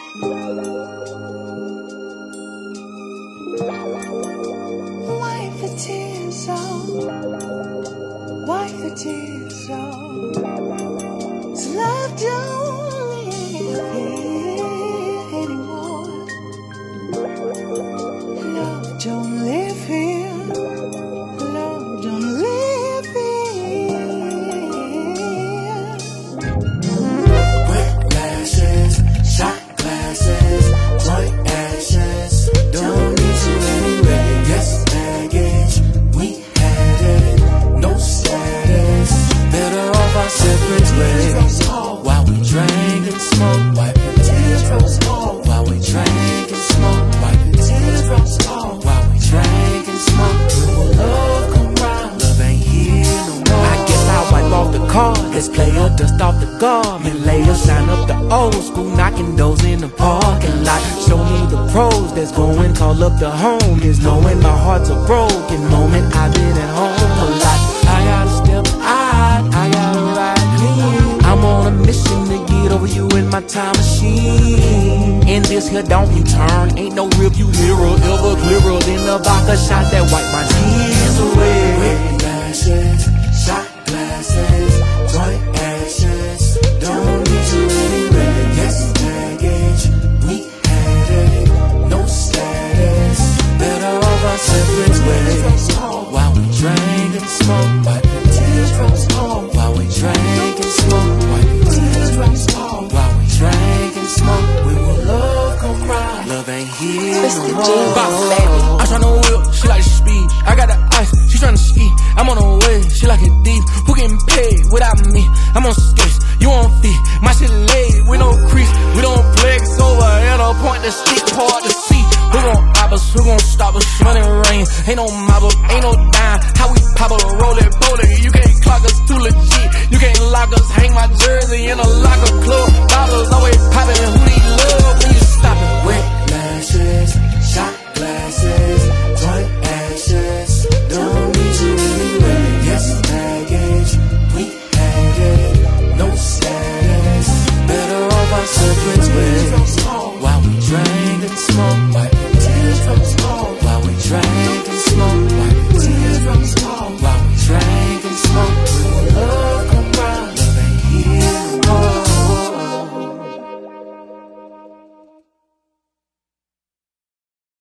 Wipe the tears out. Wipe the tears out. 'Cause love don't live here anymore. Love don't live here. Love don't live here. Wet lashes, shot glasses, joint ashes. Don't need you anyway. Yes, baggage, we had it. No status. Better off our separate ways. While we drank and smoked, wipe your teardrops off. While we drank and smoked, wipe your teardrops off. While we drank and smoked, will love come round? Love ain't here no more. I guess I'll wipe off the car. Let's play a dust off the garment. Later sign up the old school, knocking doors in the parking lot. Show me the pros that's going, call up the homies. Knowing my heart's a broken moment. I've been at home a lot. I gotta step out, I gotta ride clean. I'm on a mission to get over you in my time machine. In this here don't you turn, ain't no real view mirror ever clearer than the vodka shot that wipe my tears away. Wet lashes, shot glasses, joint ashes. Don't need you anyway. Yes, baggage, we had it. No status. Better off our separate ways. While we drank and smoked, wipe your teardrops off. While we drank and smoked, wipe your teardrops off. While we drank and smoked, we will love come cry. Love ain't here Twisted no jeans, more. baby. I'm tryna whip, she like speed. I got the ice, she tryna ski. I'm on the way, she like it deep. Who getting paid without me? I'm on skates, you on feet. My shit laid, we no crease. We don't flex over at a point the street hard to see. Who gon' rob us? Who gon' stop us? Money rain, ain't no mob up, ain't no dime. How we pop up, roll it, you can't clock us too legit. You can't lock us, hang my jersey in a locker club. Bottles always poppin', who